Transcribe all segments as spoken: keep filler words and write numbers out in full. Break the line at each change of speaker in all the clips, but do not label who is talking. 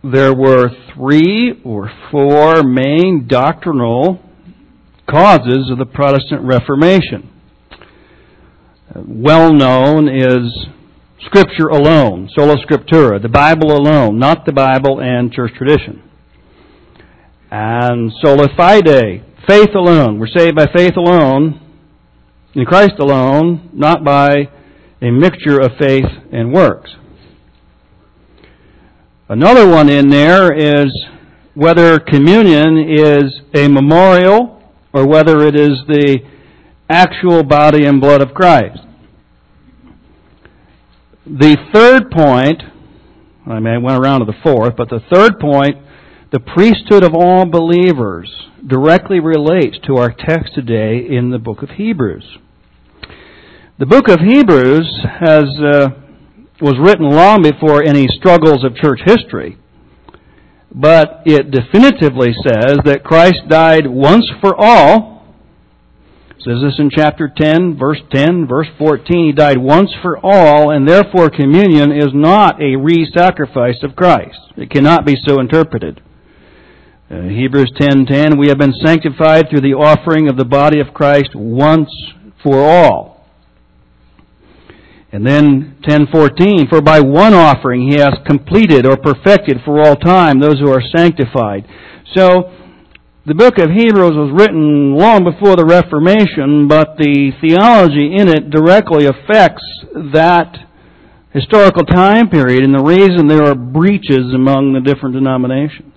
there were three or four main doctrinal causes of the Protestant Reformation. Well known is Scripture alone, sola scriptura, the Bible alone, not the Bible and church tradition. And sola fide, faith alone. We're saved by faith alone, in Christ alone, not by a mixture of faith and works. Another one in there is whether communion is a memorial or whether it is the actual body and blood of Christ. The third point, I mean, I went around to the fourth, but the third point, the priesthood of all believers, directly relates to our text today in the book of Hebrews. The book of Hebrews has uh, was written long before any struggles of church history, but it definitively says that Christ died once for all. It says this in chapter ten, verse ten, verse fourteen. He died once for all, and therefore communion is not a re-sacrifice of Christ. It cannot be so interpreted. Uh, Hebrews ten ten, we have been sanctified through the offering of the body of Christ once for all. And then ten fourteen, for by one offering he has completed or perfected for all time those who are sanctified. So, the book of Hebrews was written long before the Reformation, but the theology in it directly affects that historical time period, and the reason there are breaches among the different denominations.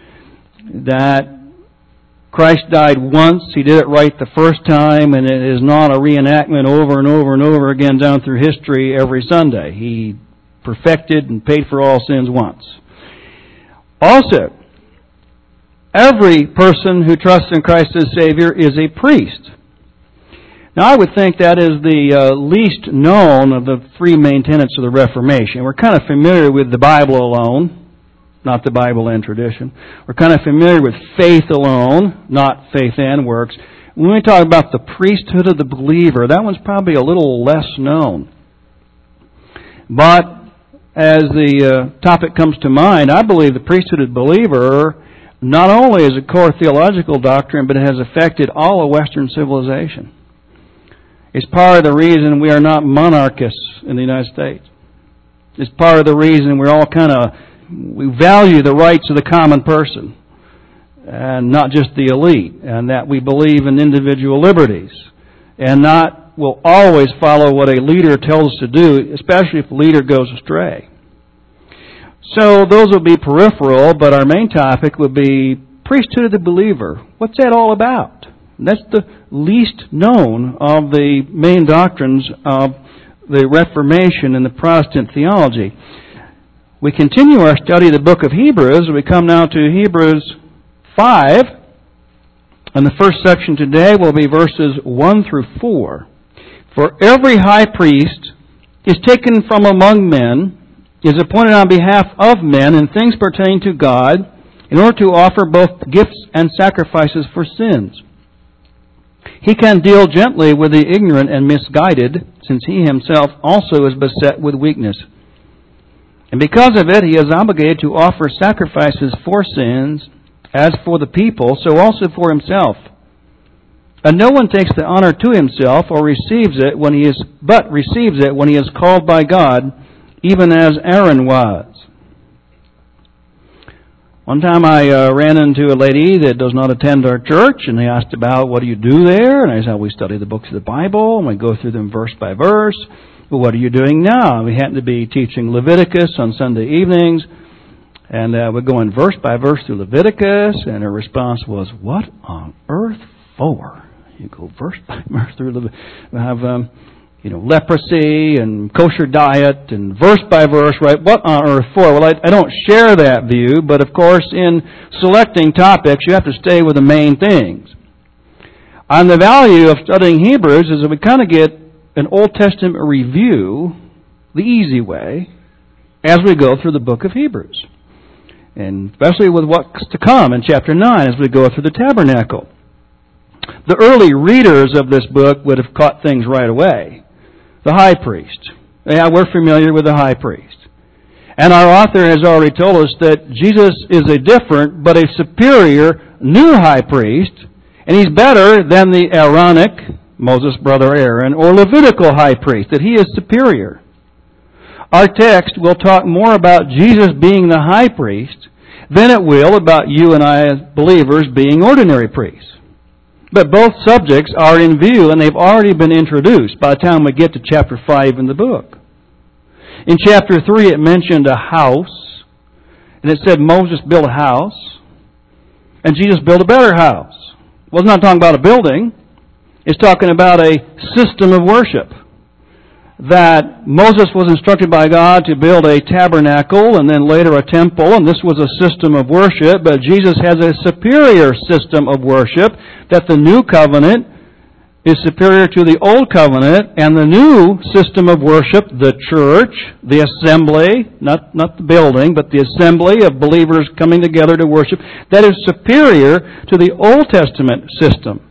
That Christ died once, He did it right the first time, and it is not a reenactment over and over and over again down through history every Sunday. He perfected and paid for all sins once. Also, every person who trusts in Christ as Savior is a priest. Now, I would think that is the uh, least known of the three main tenets of the Reformation. We're kind of familiar with the Bible alone, not the Bible and tradition. We're kind of familiar with faith alone, not faith and works. When we talk about the priesthood of the believer, that one's probably a little less known. But as the uh, topic comes to mind, I believe the priesthood of the believer not only is a core theological doctrine, but it has affected all of Western civilization. It's part of the reason we are not monarchists in the United States. It's part of the reason we're all kind of we value the rights of the common person and not just the elite, and that we believe in individual liberties and not will always follow what a leader tells us to do, especially if the leader goes astray. So those will be peripheral, but our main topic would be priesthood of the believer. What's that all about? That's the least known of the main doctrines of the Reformation and the Protestant theology. We continue our study of the book of Hebrews. We come now to Hebrews five. And the first section today will be verses one through four. For every high priest is taken from among men, is appointed on behalf of men in things pertaining to God, in order to offer both gifts and sacrifices for sins. He can deal gently with the ignorant and misguided, since he himself also is beset with weakness. And because of it, he is obligated to offer sacrifices for sins, as for the people, so also for himself. And no one takes the honor to himself, or receives it when he is, but receives it when he is called by God, even as Aaron was. One time I uh, ran into a lady that does not attend our church, and they asked about, what do you do there? And I said, we study the books of the Bible, and we go through them verse by verse. Well, what are you doing now? We happen to be teaching Leviticus on Sunday evenings, and uh, we're going verse by verse through Leviticus, and her response was, what on earth for? You go verse by verse through Leviticus. We have, um, you know, leprosy and kosher diet and verse by verse, right? What on earth for? Well, I, I don't share that view, but of course, in selecting topics, you have to stay with the main things. And the value of studying Hebrews is that we kind of get an Old Testament review, the easy way, as we go through the book of Hebrews. And especially with what's to come in chapter nine as we go through the tabernacle. The early readers of this book would have caught things right away. The high priest. Yeah, we're familiar with the high priest. And our author has already told us that Jesus is a different but a superior new high priest, and he's better than the Aaronic, Moses' brother Aaron, or Levitical high priest, that he is superior. Our text will talk more about Jesus being the high priest than it will about you and I as believers being ordinary priests. But both subjects are in view, and they've already been introduced by the time we get to chapter five in the book. In chapter three, it mentioned a house, and it said Moses built a house, and Jesus built a better house. Well, it's not talking about a building. It's talking about a system of worship. That Moses was instructed by God to build a tabernacle and then later a temple, and this was a system of worship, but Jesus has a superior system of worship, that the new covenant is superior to the old covenant, and the new system of worship, the church, the assembly, not, not the building, but the assembly of believers coming together to worship, that is superior to the Old Testament system.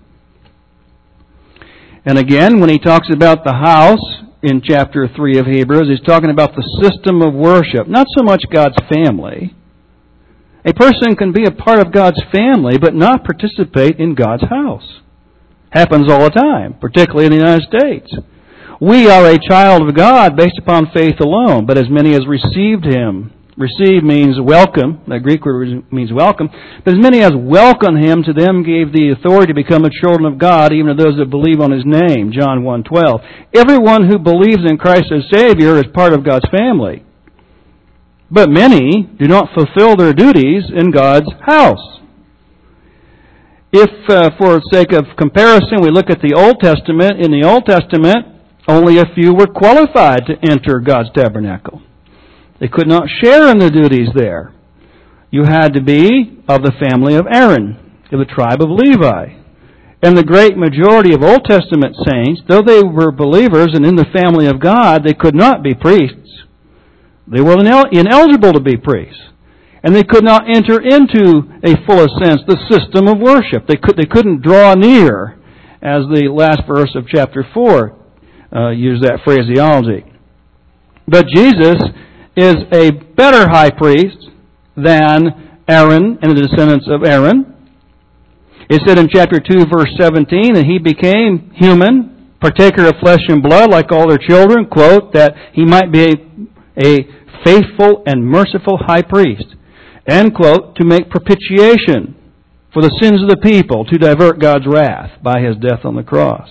And again, when he talks about the house in chapter three of Hebrews, he's talking about the system of worship, not so much God's family. A person can be a part of God's family, but not participate in God's house. Happens all the time, particularly in the United States. We are a child of God based upon faith alone, but as many as received Him. Receive means welcome. The Greek word means welcome. But as many as welcome Him, to them gave the authority to become the children of God, even to those that believe on His name. John one twelve. Everyone who believes in Christ as Savior is part of God's family. But many do not fulfill their duties in God's house. If, uh, for the sake of comparison, we look at the Old Testament, in the Old Testament, only a few were qualified to enter God's tabernacle. They could not share in the duties there. You had to be of the family of Aaron, of the tribe of Levi. And the great majority of Old Testament saints, though they were believers and in the family of God, they could not be priests. They were ineligible to be priests. And they could not enter into a full sense the system of worship. They could they couldn't draw near, as the last verse of chapter four uh, used that phraseology. But Jesus is a better high priest than Aaron and the descendants of Aaron. It said in chapter two, verse seventeen, that He became human, partaker of flesh and blood, like all their children, quote, that He might be a, a faithful and merciful high priest. End quote, to make propitiation for the sins of the people, to divert God's wrath by His death on the cross.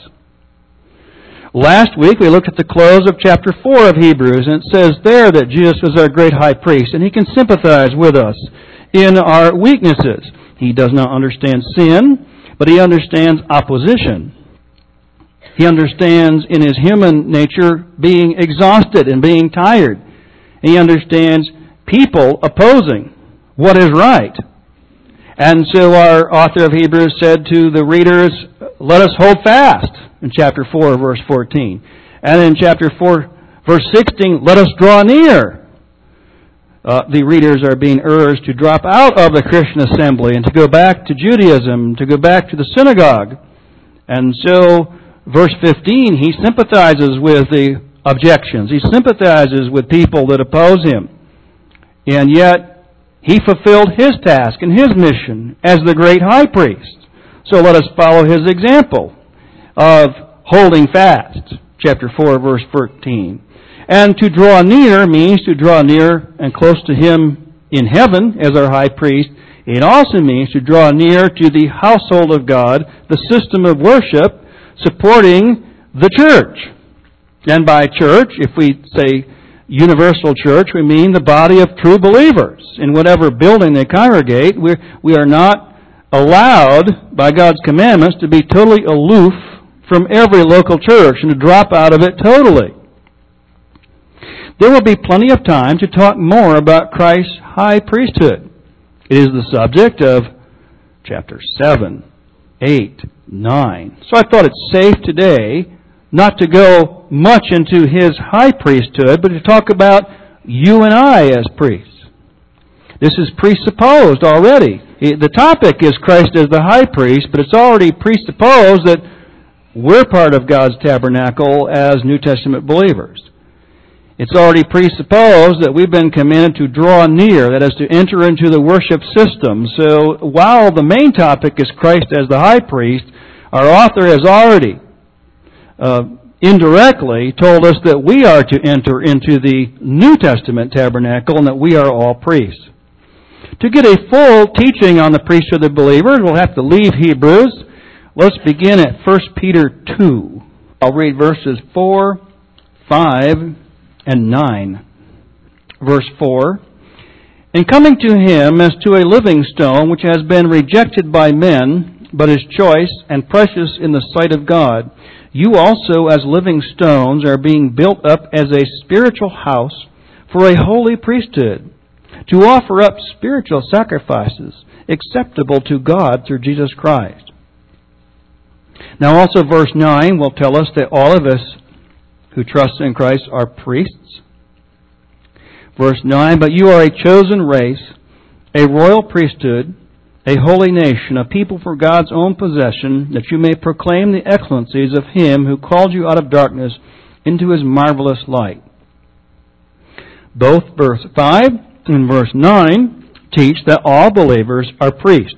Last week we looked at the close of chapter four of Hebrews, and it says there that Jesus is our great high priest, and He can sympathize with us in our weaknesses. He does not understand sin, but He understands opposition. He understands in His human nature being exhausted and being tired. He understands people opposing what is right. And so our author of Hebrews said to the readers, let us hold fast, in chapter four, verse fourteen. And in chapter four, verse sixteen, let us draw near. Uh, the readers are being urged to drop out of the Christian assembly and to go back to Judaism, to go back to the synagogue. And so, verse fifteen, he sympathizes with the objections. He sympathizes with people that oppose him. And yet, he fulfilled his task and his mission as the great high priest. So let us follow his example of holding fast. Chapter four, verse fourteen. And to draw near means to draw near and close to Him in heaven as our high priest. It also means to draw near to the household of God, the system of worship supporting the church. And by church, if we say universal church, we mean the body of true believers. In whatever building they congregate, we're, we are not allowed by God's commandments to be totally aloof from every local church and to drop out of it totally. There will be plenty of time to talk more about Christ's high priesthood. It is the subject of chapter seven, eight, nine. So I thought it's safe today not to go much into His high priesthood, but to talk about you and I as priests. This is presupposed already. The topic is Christ as the high priest, but it's already presupposed that we're part of God's tabernacle as New Testament believers. It's already presupposed that we've been commanded to draw near, that is, to enter into the worship system. So while the main topic is Christ as the high priest, our author has already uh, indirectly told us that we are to enter into the New Testament tabernacle and that we are all priests. To get a full teaching on the priesthood of the believers, we'll have to leave Hebrews. Let's begin at First Peter two. I'll read verses four, five, and nine. Verse four. "And coming to him as to a living stone, which has been rejected by men, but is choice and precious in the sight of God, you also as living stones are being built up as a spiritual house for a holy priesthood, to offer up spiritual sacrifices acceptable to God through Jesus Christ." Now also verse nine will tell us that all of us who trust in Christ are priests. Verse nine, "But you are a chosen race, a royal priesthood, a holy nation, a people for God's own possession, that you may proclaim the excellencies of Him who called you out of darkness into His marvelous light." Both verse five and verse nine teach that all believers are priests.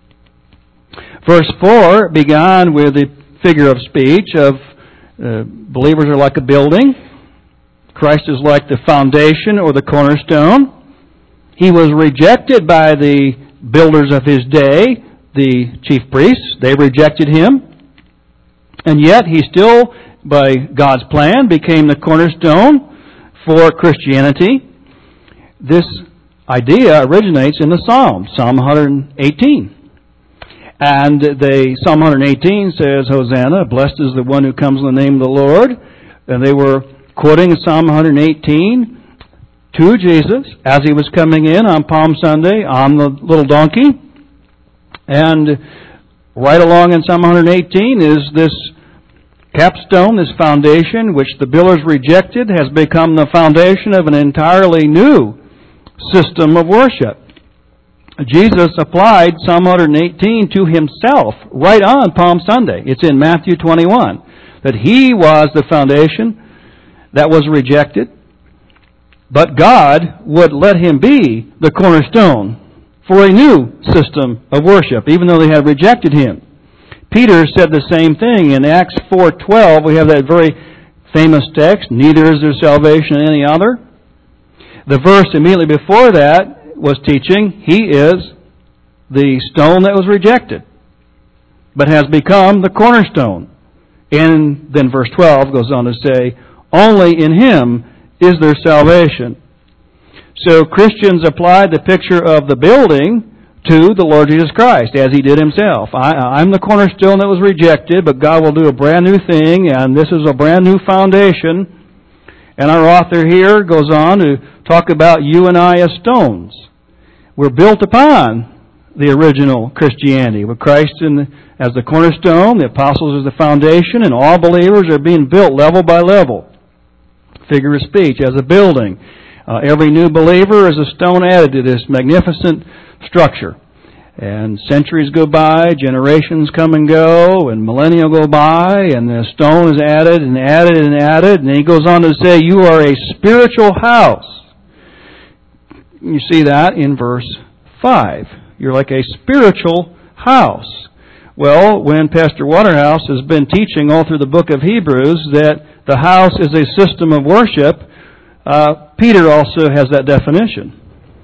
Verse four began with the figure of speech of uh, believers are like a building. Christ is like the foundation or the cornerstone. He was rejected by the builders of His day, the chief priests. They rejected Him. And yet He still, by God's plan, became the cornerstone for Christianity. This idea originates in the Psalms, Psalm one eighteen. And they, Psalm one eighteen says, "Hosanna, blessed is the one who comes in the name of the Lord." And they were quoting Psalm one eighteen to Jesus as He was coming in on Palm Sunday on the little donkey. And right along in Psalm one eighteen is this capstone, this foundation, which the builders rejected, has become the foundation of an entirely new system of worship. Jesus applied Psalm one eighteen to Himself right on Palm Sunday. It's in Matthew twenty-one. That He was the foundation that was rejected, but God would let Him be the cornerstone for a new system of worship, even though they had rejected Him. Peter said the same thing in Acts four twelve. We have that very famous text, "Neither is there salvation in any other." The verse immediately before that was teaching, He is the stone that was rejected, but has become the cornerstone. And then verse twelve goes on to say, "Only in Him is there salvation." So Christians applied the picture of the building to the Lord Jesus Christ, as He did Himself. I, I'm the cornerstone that was rejected, but God will do a brand new thing, and this is a brand new foundation. And our author here goes on to talk about you and I as stones. We're built upon the original Christianity, with Christ in the, as the cornerstone, the apostles as the foundation, and all believers are being built level by level. Figure of speech, as a building. Uh, every new believer is a stone added to this magnificent structure. And centuries go by, generations come and go, and millennia go by, and the stone is added and added and added. And then he goes on to say, you are a spiritual house. You see that in verse five. You're like a spiritual house. Well, when Pastor Waterhouse has been teaching all through the book of Hebrews that the house is a system of worship, uh, Peter also has that definition.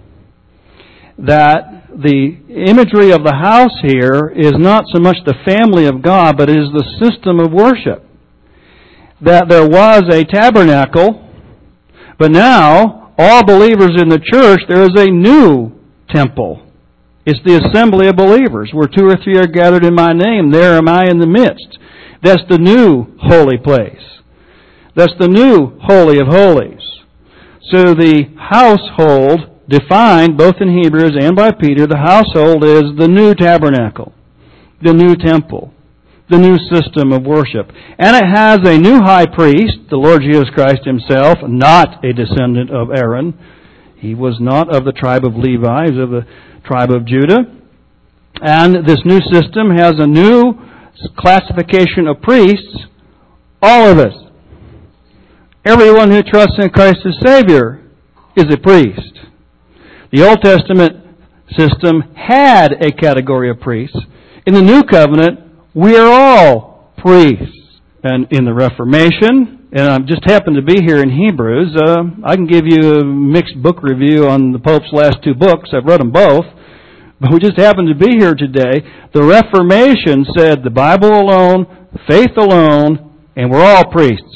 That the imagery of the house here is not so much the family of God, but it is the system of worship. That there was a tabernacle, but now, all believers in the church, there is a new temple. It's the assembly of believers. Where two or three are gathered in my name, there am I in the midst. That's the new holy place. That's the new holy of holies. So the household, defined both in Hebrews and by Peter, the household is the new tabernacle, the new temple, the new system of worship. And it has a new high priest, the Lord Jesus Christ Himself, not a descendant of Aaron. He was not of the tribe of Levi, he was of the tribe of Judah. And this new system has a new classification of priests, all of us. Everyone who trusts in Christ as Savior is a priest. The Old Testament system had a category of priests. In the New Covenant, we are all priests. And in the Reformation, and I just happened to be here in Hebrews, uh, I can give you a mixed book review on the Pope's last two books. I've read them both. But we just happened to be here today. The Reformation said the Bible alone, faith alone, and we're all priests.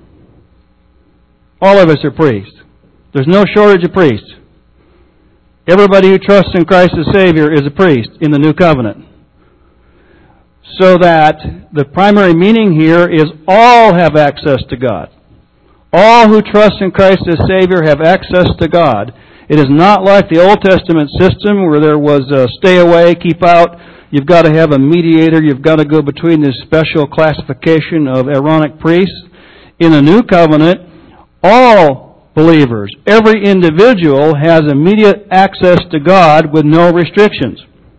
All of us are priests. There's no shortage of priests. Everybody who trusts in Christ as Savior is a priest in the New Covenant. So that the primary meaning here is all have access to God. All who trust in Christ as Savior have access to God. It is not like the Old Testament system where there was a stay away, keep out. You've got to have a mediator. You've got to go between this special classification of Aaronic priests. In the New Covenant, all believers, every individual has immediate access to God with no restrictions.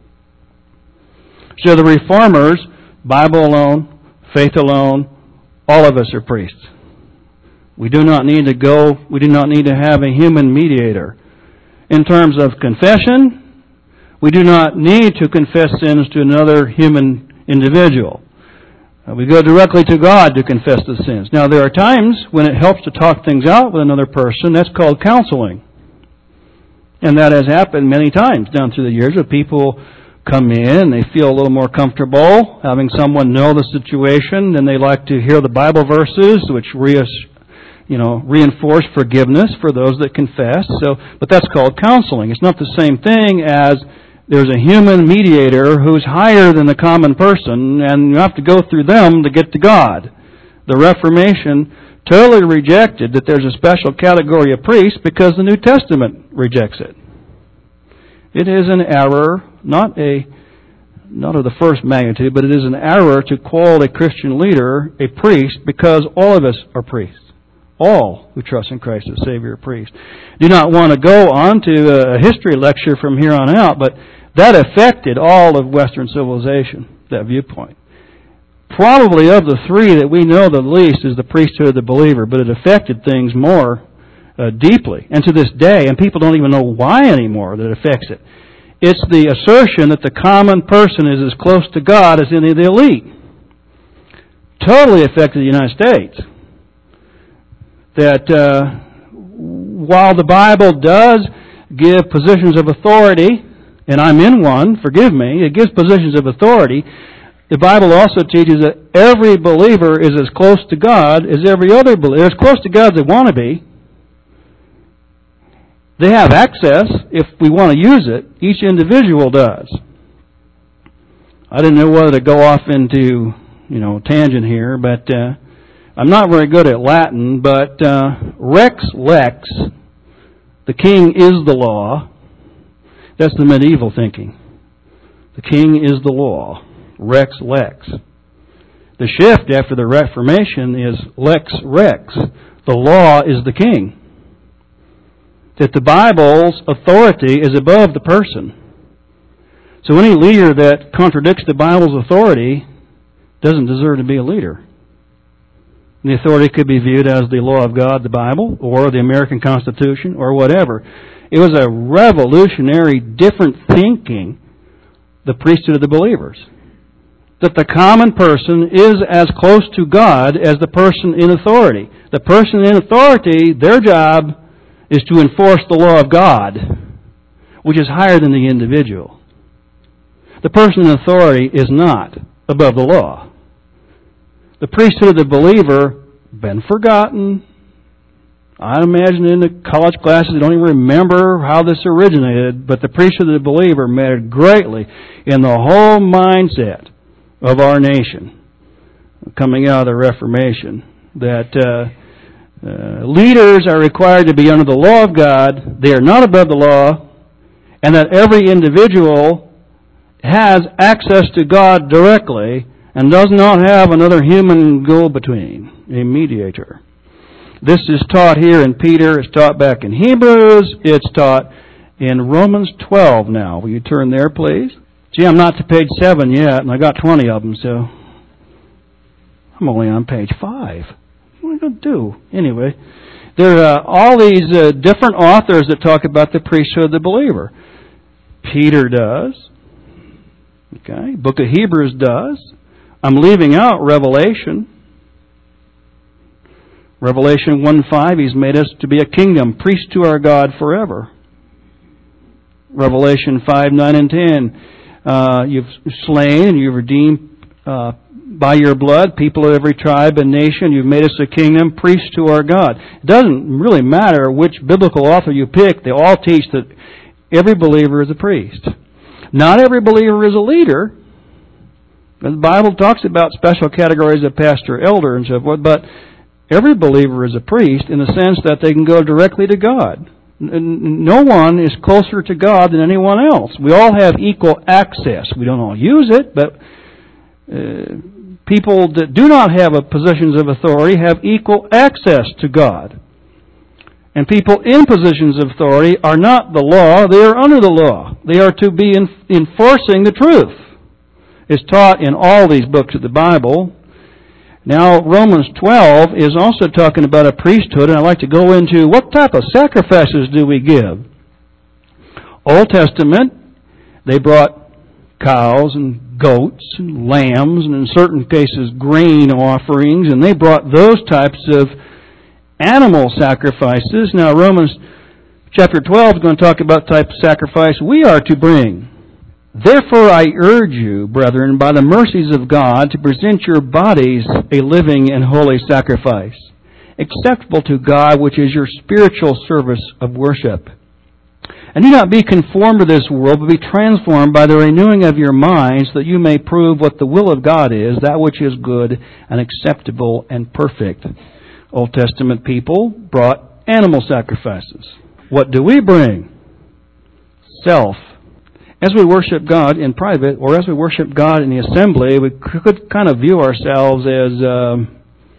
So the Reformers, Bible alone, faith alone, all of us are priests. We do not need to go, we do not need to have a human mediator. In terms of confession, we do not need to confess sins to another human individual. Uh, we go directly to God to confess the sins. Now, there are times when it helps to talk things out with another person. That's called counseling. And that has happened many times down through the years where people come in, they feel a little more comfortable having someone know the situation, and they like to hear the Bible verses which reassure You know, reinforce forgiveness for those that confess. So, but that's called counseling. It's not the same thing as there's a human mediator who's higher than the common person, and you have to go through them to get to God. The Reformation totally rejected that there's a special category of priests because the New Testament rejects it. It is an error, not a not of the first magnitude, but it is an error to call a Christian leader a priest because all of us are priests. All who trust in Christ as Savior are priests. Do not want to go on to a history lecture from here on out, but that affected all of Western civilization, that viewpoint. Probably of the three that we know the least is the priesthood of the believer, but it affected things more uh, deeply, and to this day, and people don't even know why anymore that it affects it. It's the assertion that the common person is as close to God as any of the elite. Totally affected the United States. That uh, while the Bible does give positions of authority, and I'm in one, forgive me, it gives positions of authority, the Bible also teaches that every believer is as close to God as every other believer. They're as close to God as they want to be. They have access if we want to use it. Each individual does. I didn't know whether to go off into, you know, tangent here, but uh, I'm not very good at Latin, but uh, rex lex, the king is the law. That's the medieval thinking. The king is the law. Rex lex. The shift after the Reformation is lex rex. The law is the king. That the Bible's authority is above the person. So any leader that contradicts the Bible's authority doesn't deserve to be a leader. The authority could be viewed as the law of God, the Bible, or the American Constitution, or whatever. It was a revolutionary, different thinking, the priesthood of the believers. That the common person is as close to God as the person in authority. The person in authority, their job is to enforce the law of God, which is higher than the individual. The person in authority is not above the law. The priesthood of the believer, been forgotten. I imagine in the college classes they don't even remember how this originated, but the priesthood of the believer mattered greatly in the whole mindset of our nation coming out of the Reformation. That uh, uh, leaders are required to be under the law of God, they are not above the law, and that every individual has access to God directly and does not have another human go-between, a mediator. This is taught here in Peter, it's taught back in Hebrews, it's taught in Romans twelve now. Will you turn there, please? Gee, I'm not to page seven yet, and I got twenty of them, so I'm only on page five. Oh my going to do? Anyway, there are uh, all these uh, different authors that talk about the priesthood of the believer. Peter does. Okay, Book of Hebrews does. I'm leaving out Revelation. Revelation one five, He's made us to be a kingdom, priest to our God forever. Revelation five, nine, and ten, uh, you've slain and you've redeemed uh, by your blood people of every tribe and nation. You've made us a kingdom, priests to our God. It doesn't really matter which biblical author you pick. They all teach that every believer is a priest. Not every believer is a leader. The Bible talks about special categories of pastor, elder, and so forth, but every believer is a priest in the sense that they can go directly to God. No one is closer to God than anyone else. We all have equal access. We don't all use it, but uh, people that do not have a positions of authority have equal access to God. And people in positions of authority are not the law, they are under the law. They are to be in, enforcing the truth. It's taught in all these books of the Bible. Now, Romans twelve is also talking about a priesthood, and I'd like to go into what type of sacrifices do we give. Old Testament, they brought cows and goats and lambs, and in certain cases grain offerings, and they brought those types of animal sacrifices. Now, Romans chapter twelve is going to talk about the type of sacrifice we are to bring. Therefore I urge you, brethren, by the mercies of God, to present your bodies a living and holy sacrifice, acceptable to God, which is your spiritual service of worship. And do not be conformed to this world, but be transformed by the renewing of your minds, that you may prove what the will of God is, that which is good and acceptable and perfect. Old Testament people brought animal sacrifices. What do we bring? Self. As we worship God in private, or as we worship God in the assembly, we could kind of view ourselves as, um,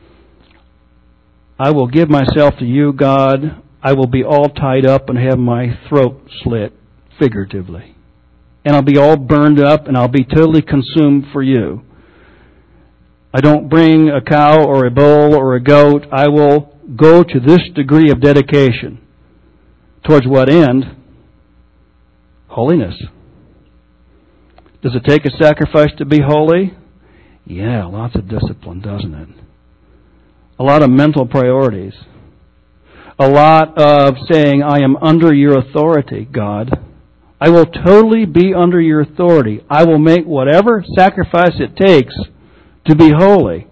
I will give myself to you, God. I will be all tied up and have my throat slit, figuratively. And I'll be all burned up and I'll be totally consumed for you. I don't bring a cow or a bull or a goat. I will go to this degree of dedication. Towards what end? Holiness. Does it take a sacrifice to be holy? Yeah, lots of discipline, doesn't it? A lot of mental priorities. A lot of saying, I am under your authority, God. I will totally be under your authority. I will make whatever sacrifice it takes to be holy.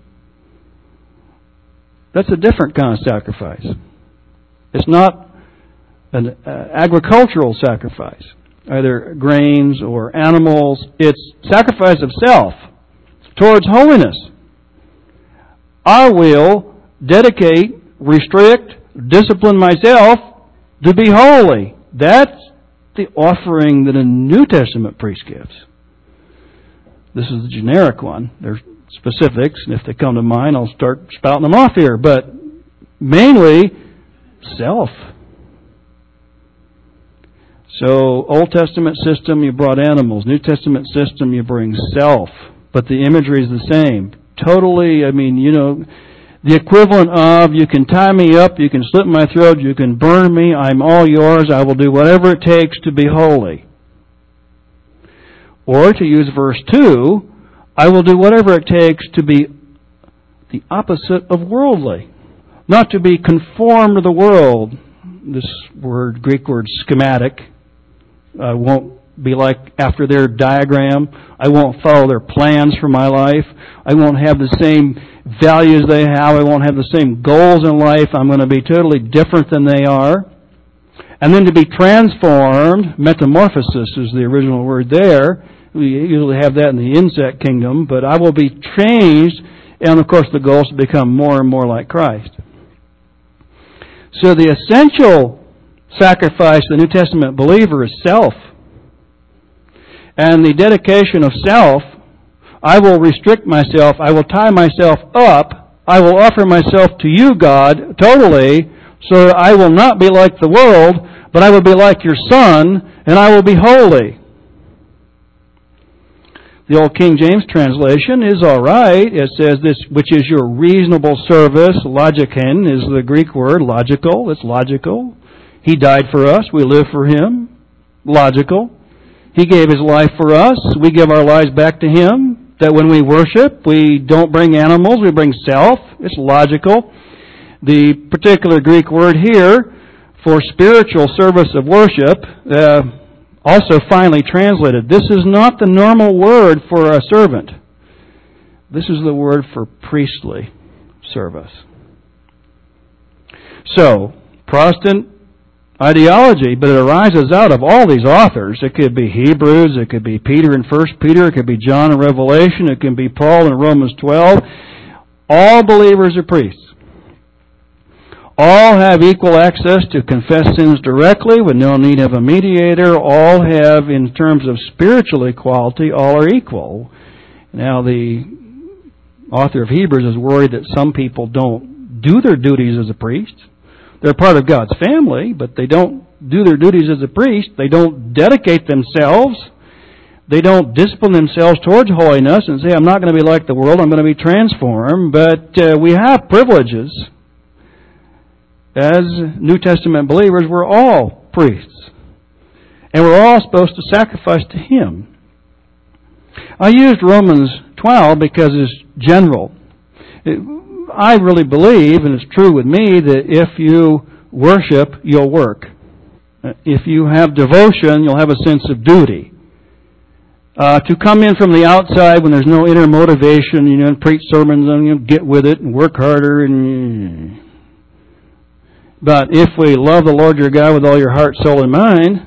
That's a different kind of sacrifice. It's not an uh, agricultural sacrifice, either grains or animals. It's sacrifice of self towards holiness. I will dedicate, restrict, discipline myself to be holy. That's the offering that a New Testament priest gives. This is the generic one. There's specifics, and if they come to mind, I'll start spouting them off here. But mainly, self. So, Old Testament system, you brought animals. New Testament system, you bring self. But the imagery is the same. Totally, I mean, you know, the equivalent of, you can tie me up, you can slit my throat, you can burn me, I'm all yours, I will do whatever it takes to be holy. Or, to use verse two, I will do whatever it takes to be the opposite of worldly. Not to be conformed to the world. This word, Greek word, schematic. I won't be like after their diagram. I won't follow their plans for my life. I won't have the same values they have. I won't have the same goals in life. I'm going to be totally different than they are. And then to be transformed, metamorphosis is the original word there. We usually have that in the insect kingdom, but I will be changed, and of course the goal is to become more and more like Christ. So the essential sacrifice of the New Testament believer is self. And the dedication of self, I will restrict myself, I will tie myself up, I will offer myself to you, God, totally, so that I will not be like the world, but I will be like your Son, and I will be holy. The old King James translation is all right. It says this, which is your reasonable service. Logiken is the Greek word, logical. It's logical. He died for us. We live for Him. Logical. He gave His life for us. We give our lives back to Him. That when we worship, we don't bring animals, we bring self. It's logical. The particular Greek word here for spiritual service of worship, uh, also finally translated. This is not the normal word for a servant. This is the word for priestly service. So, Protestant ideology, but it arises out of all these authors. It could be Hebrews, it could be Peter in First Peter, it could be John in Revelation, it can be Paul in Romans twelve. All believers are priests. All have equal access to confess sins directly with no need of a mediator. All have, in terms of spiritual equality, all are equal. Now, the author of Hebrews is worried that some people don't do their duties as a priest. They're part of God's family, but they don't do their duties as a priest. They don't dedicate themselves. They don't discipline themselves towards holiness and say, I'm not going to be like the world, I'm going to be transformed. But uh, we have privileges. As New Testament believers, we're all priests. And we're all supposed to sacrifice to Him. I used Romans twelve because it's general. It, I really believe, and it's true with me, that if you worship, you'll work. If you have devotion, you'll have a sense of duty. Uh, to come in from the outside when there's no inner motivation, you know, and preach sermons and you know, get with it and work harder and... But if we love the Lord your God with all your heart, soul, and mind,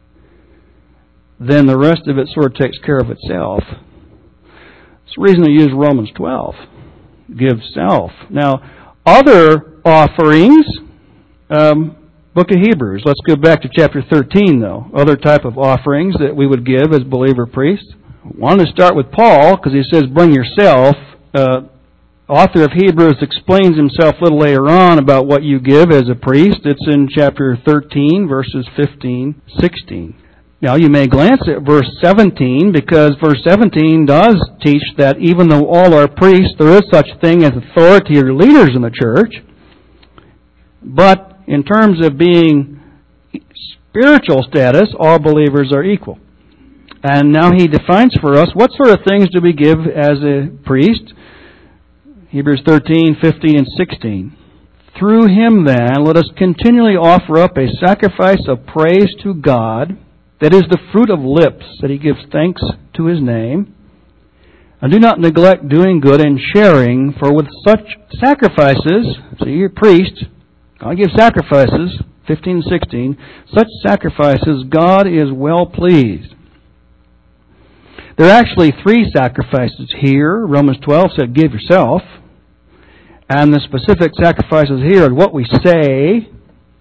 then the rest of it sort of takes care of itself. It's the reason I use Romans twelve. Give self. Now, other offerings, um, Book of Hebrews. Let's go back to chapter thirteen, though. Other type of offerings that we would give as believer priests. I wanted to start with Paul, because he says, bring yourself. Uh, author of Hebrews explains himself a little later on about what you give as a priest. It's in chapter thirteen, verses fifteen, sixteen. Now, you may glance at verse seventeen, because verse seventeen does teach that even though all are priests, there is such thing as authority or leaders in the church. But in terms of being spiritual status, all believers are equal. And now he defines for us what sort of things do we give as a priest. Hebrews thirteen, fifteen, and sixteen. Through Him then, let us continually offer up a sacrifice of praise to God, that is the fruit of lips, that He gives thanks to His name. And do not neglect doing good and sharing, for with such sacrifices, see, you're a priest, God gives sacrifices, fifteen and sixteen, such sacrifices God is well pleased. There are actually three sacrifices here. Romans twelve said, give yourself. And the specific sacrifices here are what we say,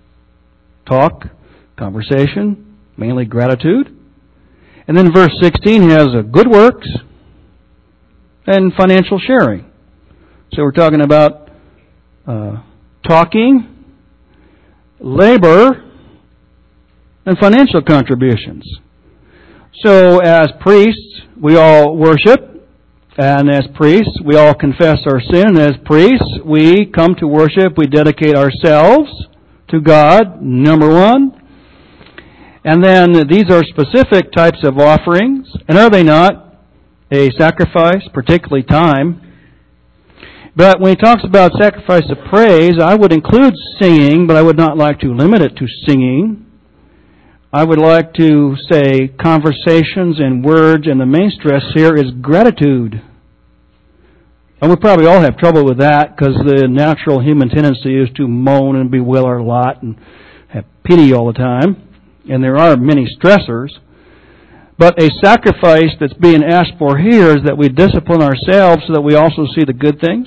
talk, conversation, mainly gratitude. And then verse sixteen has a good works and financial sharing. So we're talking about uh, talking, labor, and financial contributions. So as priests, we all worship. And as priests, we all confess our sin. And as priests, we come to worship. We dedicate ourselves to God, number one. And then these are specific types of offerings. And are they not a sacrifice, particularly time? But when he talks about sacrifice of praise, I would include singing, but I would not like to limit it to singing. I would like to say conversations and words, and the main stress here is gratitude. And we probably all have trouble with that because the natural human tendency is to moan and bewail our lot and have pity all the time. And there are many stressors. But a sacrifice that's being asked for here is that we discipline ourselves so that we also see the good things.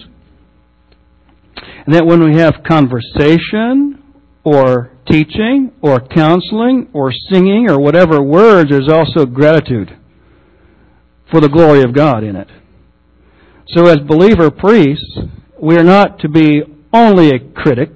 And that when we have conversation or teaching or counseling or singing or whatever words, there's also gratitude for the glory of God in it. So as believer priests, we are not to be only a critic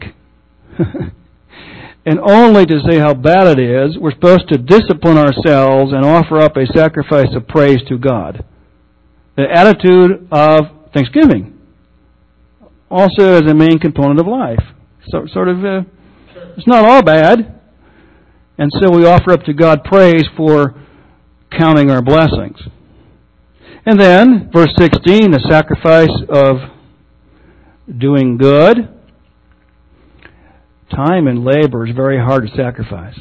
and only to say how bad it is. We're supposed to discipline ourselves and offer up a sacrifice of praise to God. the attitude of thanksgiving also as a main component of life. So, sort of, uh, it's not all bad. And so we offer up to God praise for counting our blessings. And then, verse sixteen, the sacrifice of doing good. Time and labor is very hard to sacrifice.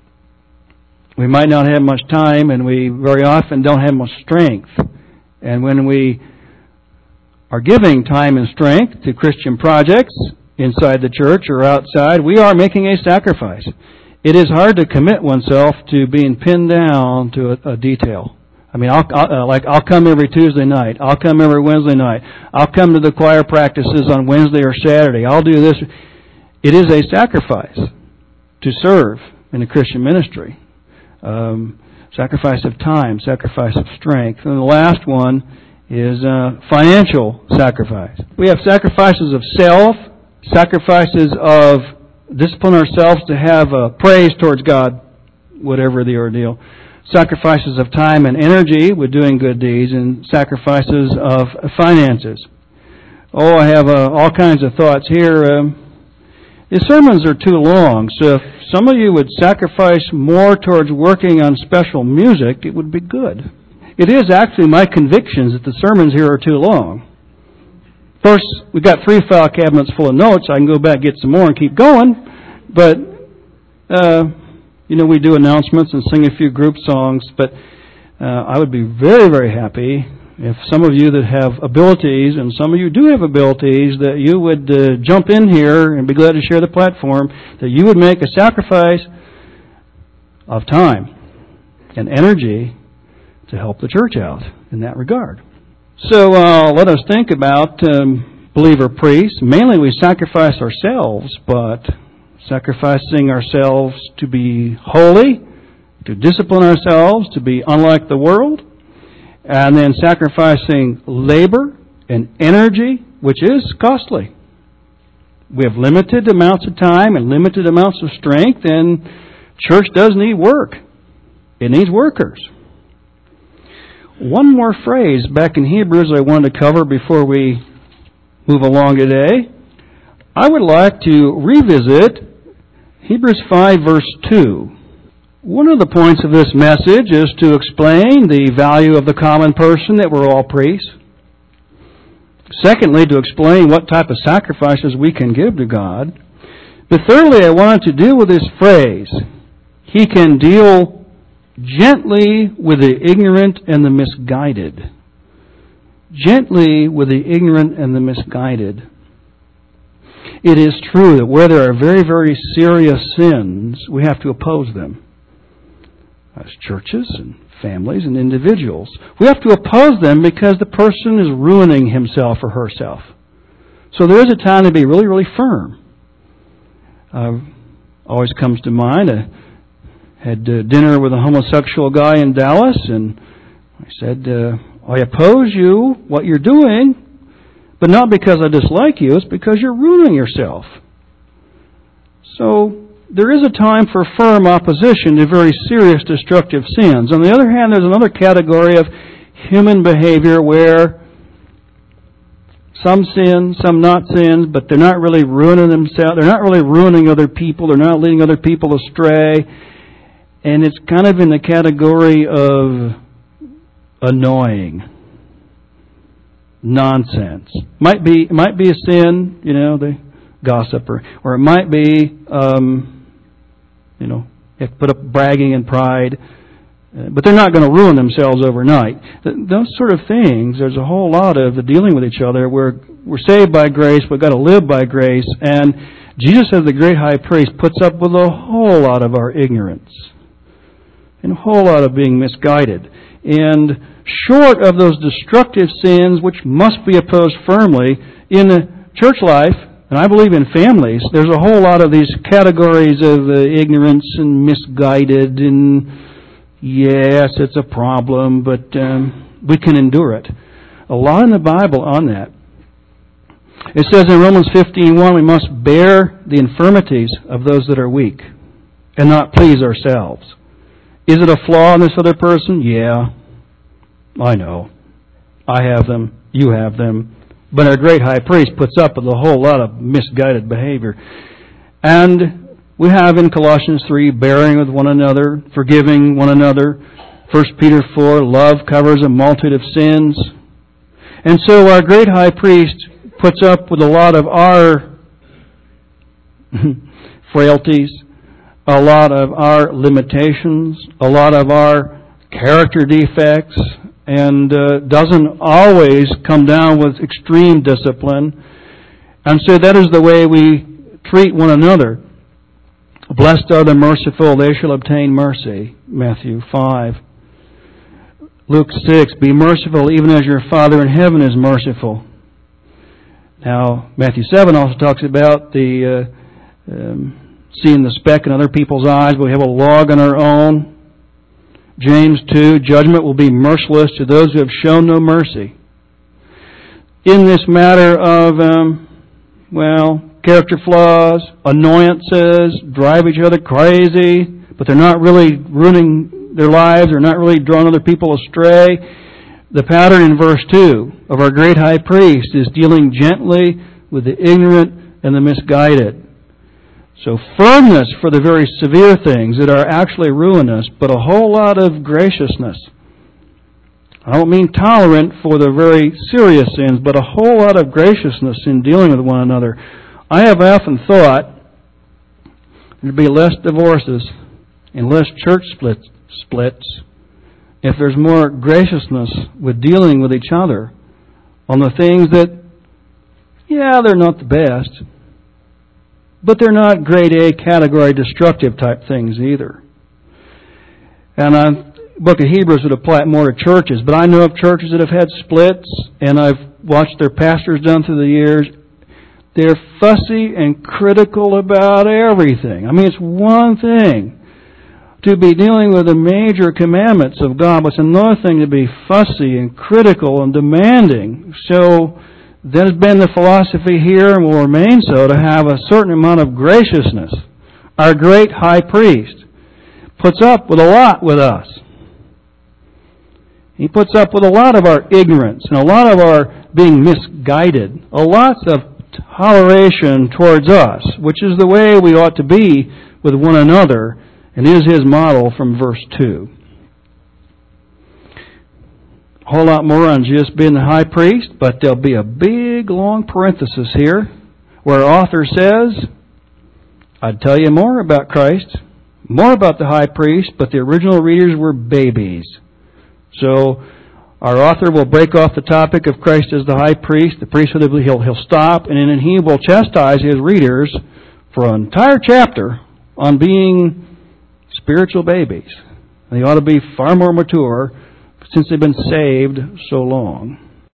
We might not have much time, and we very often don't have much strength. And when we are giving time and strength to Christian projects inside the church or outside, we are making a sacrifice. It is hard to commit oneself to being pinned down to a, a detail. I mean, I'll, I'll, like I'll come every Tuesday night. I'll come every Wednesday night. I'll come to the choir practices on Wednesday or Saturday. I'll do this. It is a sacrifice to serve in a Christian ministry. Um, sacrifice of time, sacrifice of strength. And the last one is uh, financial sacrifice. We have sacrifices of self, sacrifices of discipline ourselves to have uh, praise towards God, whatever the ordeal. Sacrifices of time and energy with doing good deeds, and sacrifices of finances. Oh, I have uh, all kinds of thoughts here. Um, the sermons are too long, so if some of you would sacrifice more towards working on special music, it would be good. It is actually my convictions that the sermons here are too long. First, we've got three file cabinets full of notes. I can go back, get some more, and keep going. But, uh, you know, we do announcements and sing a few group songs. But uh, I would be very, very happy if some of you that have abilities, and some of you do have abilities, that you would uh, jump in here and be glad to share the platform, that you would make a sacrifice of time and energy to help the church out in that regard. So uh, let us think about um, believer priests. Mainly we sacrifice ourselves, but sacrificing ourselves to be holy, to discipline ourselves, to be unlike the world, and then sacrificing labor and energy, which is costly. We have limited amounts of time and limited amounts of strength, and church does need work. It needs workers. One more phrase back in Hebrews I wanted to cover before we move along today. I would like to revisit Hebrews five verse two. One of the points of this message is to explain the value of the common person, that we're all priests. Secondly, to explain what type of sacrifices we can give to God. But thirdly, I wanted to deal with this phrase, He can deal gently with the ignorant and the misguided. Gently with the ignorant and the misguided. It is true that where there are very, very serious sins, we have to oppose them. As churches and families and individuals. We have to oppose them because the person is ruining himself or herself. So there is a time to be really, really firm. Uh, always comes to mind, I had uh, dinner with a homosexual guy in Dallas, and I said, uh, I oppose you, what you're doing, but not because I dislike you, it's because you're ruining yourself. So there is a time for firm opposition to very serious destructive sins. On the other hand, there's another category of human behavior where some sin, some not sins, but they're not really ruining themselves. They're not really ruining other people. They're not leading other people astray. And it's kind of in the category of annoying. Nonsense. Might be, might be a sin, you know, the gossip, or, or it might be, um, you know, you have to put up bragging and pride, uh, but they're not going to ruin themselves overnight. Th- those sort of things, there's a whole lot of the dealing with each other. We're, we're saved by grace, we've got to live by grace, and Jesus as the great high priest puts up with a whole lot of our ignorance, and a whole lot of being misguided. And short of those destructive sins, which must be opposed firmly, in the church life, and I believe in families, there's a whole lot of these categories of uh, ignorance and misguided, and yes, it's a problem, but um, we can endure it. A lot in the Bible on that. It says in Romans fifteen one, we must bear the infirmities of those that are weak and not please ourselves. Is it a flaw in this other person? Yeah, I know. I have them, you have them. But our great high priest puts up with a whole lot of misguided behavior. And we have in Colossians three, bearing with one another, forgiving one another. First Peter four, love covers a multitude of sins. And so our great high priest puts up with a lot of our frailties, a lot of our limitations, a lot of our character defects, and uh, doesn't always come down with extreme discipline. And so that is the way we treat one another. Blessed are the merciful, they shall obtain mercy. Matthew five. Luke six, be merciful even as your Father in heaven is merciful. Now, Matthew seven also talks about the uh, um, seeing the speck in other people's eyes, but we have a log on our own. James two, judgment will be merciless to those who have shown no mercy. In this matter of, um, well, character flaws, annoyances, drive each other crazy, but they're not really ruining their lives, they're not really drawing other people astray. The pattern in verse two of our great high priest is dealing gently with the ignorant and the misguided. So firmness for the very severe things that are actually ruinous, but a whole lot of graciousness. I don't mean tolerant for the very serious sins, but a whole lot of graciousness in dealing with one another. I have often thought there'd be less divorces and less church splits, splits if there's more graciousness with dealing with each other on the things that, yeah, they're not the best, but they're not grade A category destructive type things either. And the book of Hebrews would apply it more to churches, but I know of churches that have had splits, and I've watched their pastors done through the years. They're fussy and critical about everything. I mean, it's one thing to be dealing with the major commandments of God, but it's another thing to be fussy and critical and demanding. So that has been the philosophy here and will remain so, to have a certain amount of graciousness. Our great high priest puts up with a lot with us. He puts up with a lot of our ignorance and a lot of our being misguided, a lot of toleration towards us, which is the way we ought to be with one another, and is his model from verse two. A whole lot more on just being the high priest, but there'll be a big, long parenthesis here where author says, I'd tell you more about Christ, more about the high priest, but the original readers were babies. So our author will break off the topic of Christ as the high priest, the priesthood, he'll, he'll stop, and then he will chastise his readers for an entire chapter on being spiritual babies. They ought to be far more mature since they've been saved so long.